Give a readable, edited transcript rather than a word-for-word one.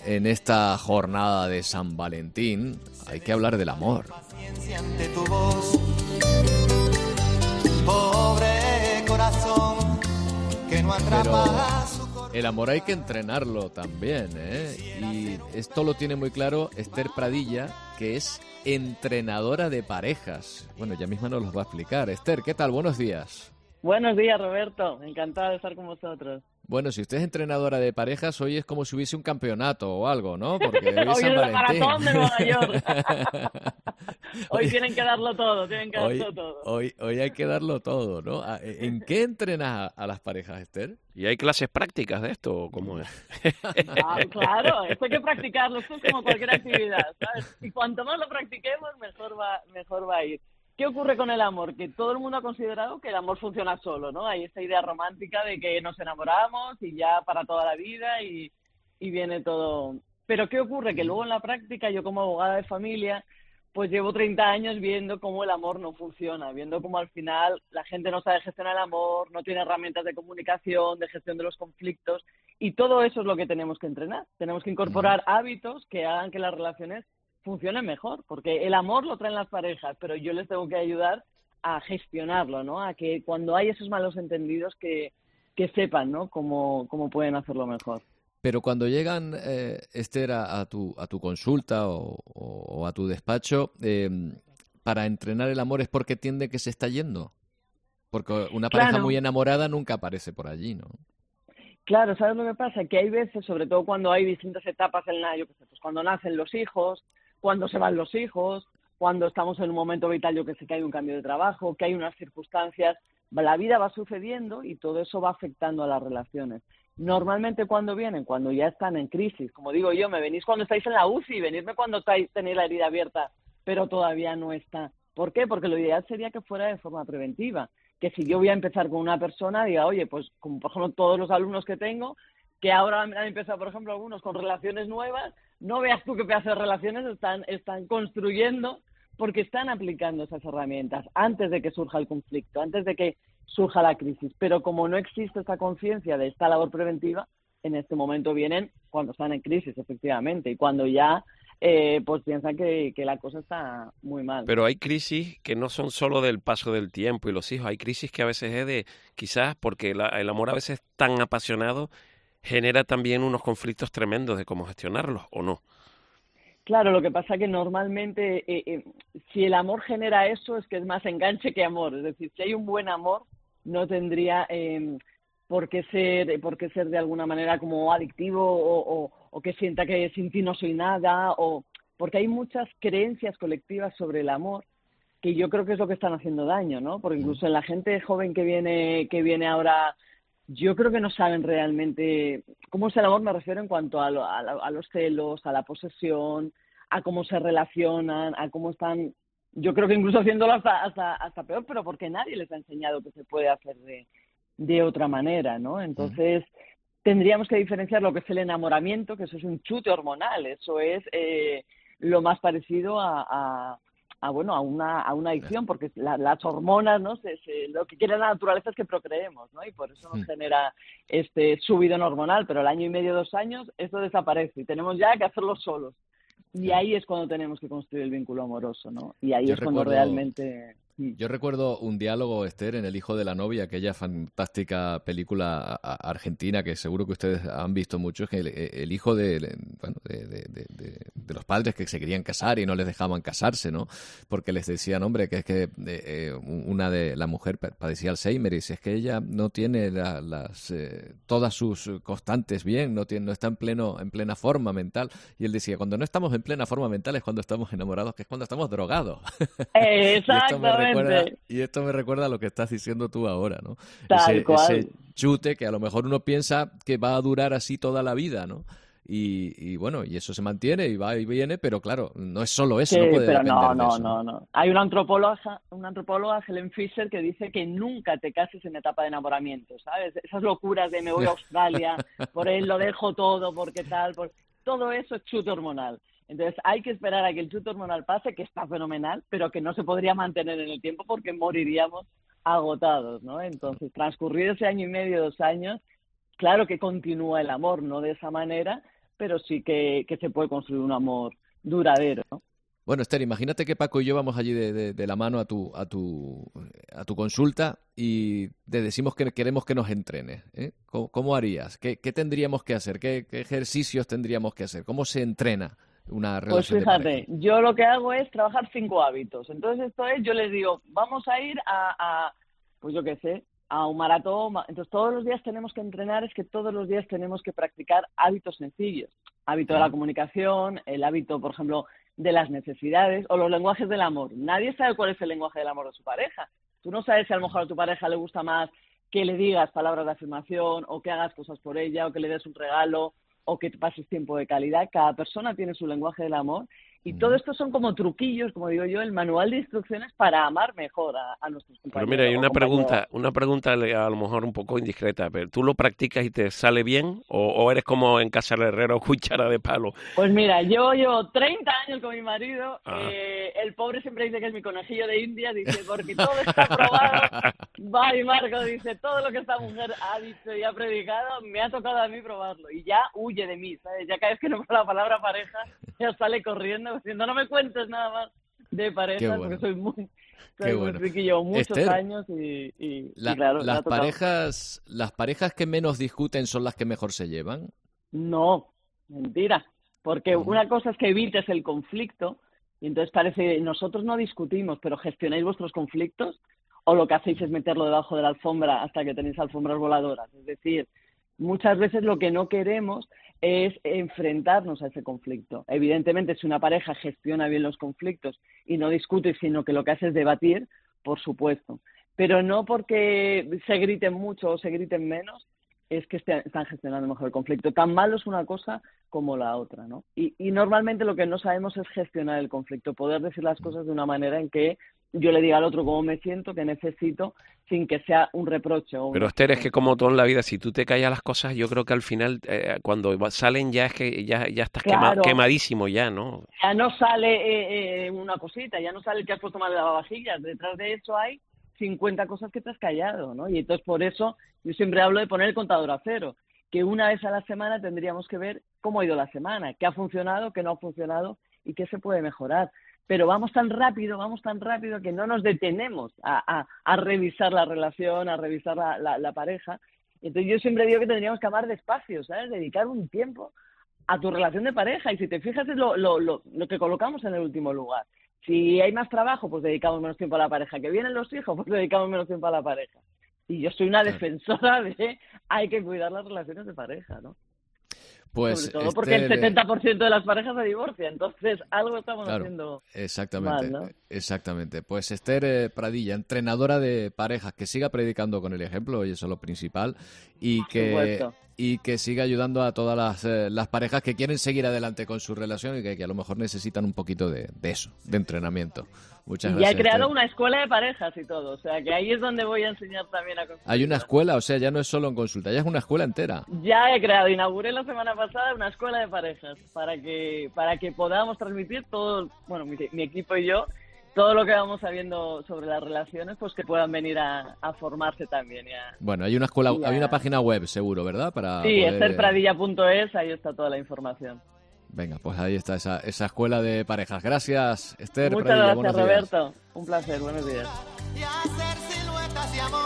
en esta jornada de San Valentín hay que hablar del amor. Ante tu voz, pobre corazón que no atrapa su corazón. El amor hay que entrenarlo también, ¿eh? Y esto lo tiene muy claro Esther Pradilla, que es entrenadora de parejas. Bueno, ella misma nos los va a explicar. Esther, ¿qué tal? Buenos días. Buenos días, Roberto. Encantada de estar con vosotros. Bueno, si usted es entrenadora de parejas, hoy es como si hubiese un campeonato o algo, ¿no? Porque hoy es Hoy San es la Valentín. maratón de Nueva York. Hoy tienen que darlo todo, Hoy hay que darlo todo, ¿no? ¿En qué entrenas a las parejas, Esther? ¿Y hay clases prácticas de esto o cómo es? Claro, esto hay que practicarlo, esto es como cualquier actividad, ¿sabes? Y cuanto más lo practiquemos, mejor va a ir. ¿Qué ocurre con el amor? Que todo el mundo ha considerado que el amor funciona solo, ¿no? Hay esta idea romántica de que nos enamoramos y ya para toda la vida y viene todo. Pero ¿qué ocurre? Que luego en la práctica, yo como abogada de familia, pues llevo 30 años viendo cómo el amor no funciona, viendo cómo al final la gente no sabe gestionar el amor, no tiene herramientas de comunicación, de gestión de los conflictos, y todo eso es lo que tenemos que entrenar. Tenemos que incorporar hábitos que hagan que las relaciones funcionen mejor, porque el amor lo traen las parejas, pero yo les tengo que ayudar a gestionarlo, ¿no? A que cuando hay esos malos entendidos que sepan, ¿no? Cómo pueden hacerlo mejor. Pero cuando llegan, Esther, a tu consulta o a tu despacho, para entrenar el amor es porque entiende que se está yendo. Porque una pareja muy enamorada nunca aparece por allí, ¿no? Claro, ¿sabes lo que pasa? Que hay veces, sobre todo cuando hay distintas etapas en la, yo qué sé, pues cuando nacen los hijos, cuando se van los hijos, cuando estamos en un momento vital, yo que sé, que hay un cambio de trabajo, que hay unas circunstancias, la vida va sucediendo y todo eso va afectando a las relaciones. Normalmente cuando vienen, cuando ya están en crisis, como digo yo, me venís cuando estáis en la UCI, venidme cuando tenéis la herida abierta, pero todavía no está. ¿Por qué? Porque lo ideal sería que fuera de forma preventiva. Que si yo voy a empezar con una persona, diga, oye, pues como por ejemplo todos los alumnos que tengo, que ahora han empezado, por ejemplo, algunos con relaciones nuevas, no veas tú qué pedazo de relaciones están construyendo porque están aplicando esas herramientas antes de que surja el conflicto, antes de que surja la crisis. Pero como no existe esta conciencia de esta labor preventiva, en este momento vienen cuando están en crisis, efectivamente, y cuando ya pues piensan que la cosa está muy mal. Pero hay crisis que no son solo del paso del tiempo y los hijos, hay crisis que a veces es de, quizás porque el amor a veces tan apasionado genera también unos conflictos tremendos de cómo gestionarlos, ¿o no? Claro, lo que pasa es que normalmente si el amor genera eso es que es más enganche que amor. Es decir, si hay un buen amor no tendría por qué ser de alguna manera como adictivo o que sienta que sin ti no soy nada, o porque hay muchas creencias colectivas sobre el amor que yo creo que es lo que están haciendo daño, ¿no? Porque incluso en la gente joven que viene ahora, yo creo que no saben realmente cómo es el amor, me refiero en cuanto a los celos, a la posesión, a cómo se relacionan, a cómo están, yo creo que incluso haciéndolo hasta peor, pero porque nadie les ha enseñado que se puede hacer de otra manera, ¿no? Entonces, tendríamos que diferenciar lo que es el enamoramiento, que eso es un chute hormonal, eso es lo más parecido a una adicción, porque las hormonas, ¿no? Lo que quiere la naturaleza es que procreemos, ¿no? Y por eso nos genera este subidón hormonal, pero al año y medio, 2 años, esto desaparece y tenemos ya que hacerlo solos. Y ahí es cuando tenemos que construir el vínculo amoroso, ¿no? Y ahí cuando realmente... Yo recuerdo un diálogo, Esther, en El hijo de la novia, aquella fantástica película argentina que seguro que ustedes han visto mucho, que el hijo de los padres que se querían casar y no les dejaban casarse, ¿no? Porque les decían, hombre, que es que la mujer padecía Alzheimer y dice, es que ella no tiene todas sus constantes bien, no está en plena forma mental. Y él decía, cuando no estamos en plena forma mental es cuando estamos enamorados, que es cuando estamos drogados. Exactamente. Y esto me recuerda a lo que estás diciendo tú ahora, ¿no? Tal cual. Ese chute que a lo mejor uno piensa que va a durar así toda la vida, ¿no? Y bueno, y eso se mantiene y va y viene, pero claro, no es solo eso, sí, no puede pero depender de eso. No. Hay una antropóloga, Helen Fisher, que dice que nunca te cases en etapa de enamoramiento, ¿sabes? Esas locuras de me voy a Australia, por él lo dejo todo, porque tal, todo eso es chute hormonal. Entonces hay que esperar a que el chute hormonal pase, que está fenomenal, pero que no se podría mantener en el tiempo porque moriríamos agotados, ¿no? Entonces, transcurrido ese año y medio, 2 años, claro que continúa el amor, no de esa manera, pero sí que se puede construir un amor duradero, ¿no? Bueno, Esther, imagínate que Paco y yo vamos allí de la mano a tu consulta y te decimos que queremos que nos entrenes, ¿eh? ¿Cómo harías? ¿Qué tendríamos que hacer? ¿Qué ejercicios tendríamos que hacer? ¿Cómo se entrena una relación de pareja? Pues fíjate, yo lo que hago es trabajar 5 hábitos. Entonces esto es, yo les digo, vamos a ir pues yo qué sé, a un maratón. Entonces todos los días tenemos que entrenar, es que todos los días tenemos que practicar hábitos sencillos. Hábito de la comunicación, el hábito, por ejemplo, de las necesidades o los lenguajes del amor. Nadie sabe cuál es el lenguaje del amor de su pareja. Tú no sabes si a lo mejor a tu pareja le gusta más que le digas palabras de afirmación o que hagas cosas por ella o que le des un regalo o que pases tiempo de calidad. Cada persona tiene su lenguaje del amor y todo esto son como truquillos, como digo yo, el manual de instrucciones para amar mejor a nuestros compañeros. Pero mira, hay una pregunta a lo mejor un poco indiscreta, pero ¿tú lo practicas y te sale bien o eres como en casa del herrero, cuchara de palo? Pues mira, yo llevo 30 años con mi marido, el pobre siempre dice que es mi conejillo de India, dice, porque todo está probado, va y Marco dice, todo lo que esta mujer ha dicho y ha predicado, me ha tocado a mí probarlo, y ya huye de mí, ¿sabes? Ya cada vez que no la palabra pareja, ya sale corriendo, diciendo, no me cuentes nada más de parejas, porque soy muy friki, llevo muchos Esther, años y claro, las parejas que menos discuten son las que mejor se llevan. No, mentira, porque una cosa es que evites el conflicto y entonces parece nosotros no discutimos, pero gestionáis vuestros conflictos o lo que hacéis es meterlo debajo de la alfombra hasta que tenéis alfombras voladoras. Es decir, muchas veces lo que no queremos es enfrentarnos a ese conflicto. Evidentemente, si una pareja gestiona bien los conflictos y no discute, sino que lo que hace es debatir, por supuesto. Pero no porque se griten mucho o se griten menos, es que están gestionando mejor el conflicto. Tan malo es una cosa como la otra, ¿no? Y normalmente lo que no sabemos es gestionar el conflicto, poder decir las cosas de una manera en que yo le diga al otro cómo me siento, qué necesito, sin que sea un reproche. Pero Esther, es que como todo en la vida, si tú te callas las cosas, yo creo que al final, cuando salen ya es que ya estás quemadísimo ya, ¿no? Ya no sale una cosita, ya no sale el que has puesto mal de lavavajillas. Detrás de eso hay 50 cosas que te has callado, ¿no? Y entonces por eso yo siempre hablo de poner el contador a cero, que una vez a la semana tendríamos que ver cómo ha ido la semana, qué ha funcionado, qué no ha funcionado y qué se puede mejorar. Pero vamos tan rápido que no nos detenemos a revisar la relación, a revisar la pareja. Entonces yo siempre digo que tendríamos que amar despacio, ¿sabes? Dedicar un tiempo a tu relación de pareja. Y si te fijas es lo que colocamos en el último lugar. Si hay más trabajo, pues dedicamos menos tiempo a la pareja. Que vienen los hijos, pues dedicamos menos tiempo a la pareja. Y yo soy una defensora de hay que cuidar las relaciones de pareja, ¿no? Pues, sobre todo porque el 70% de las parejas se divorcian, entonces algo estamos haciendo exactamente, mal, ¿no? Exactamente. Pues Esther Pradilla, entrenadora de parejas, que siga predicando con el ejemplo, y eso es lo principal, y que siga ayudando a todas las parejas que quieren seguir adelante con su relación y que a lo mejor necesitan un poquito de eso, de entrenamiento. Muchas gracias. Ya he creado una escuela de parejas y todo, o sea que ahí es donde voy a enseñar también a construir. Hay una escuela, o sea, ya no es solo en consulta, ya es una escuela entera. Ya he creado, inauguré la semana pasada una escuela de parejas para que podamos transmitir todo, bueno, mi equipo y yo, todo lo que vamos sabiendo sobre las relaciones, pues que puedan venir a formarse también. Bueno, hay una escuela, hay una página web seguro, ¿verdad? Sí, esterpradilla.es, ahí está toda la información. Venga, pues ahí está esa escuela de parejas. Gracias, Esther. Muchas gracias, Roberto. Un placer, buenos días. Y hacer siluetas de amor.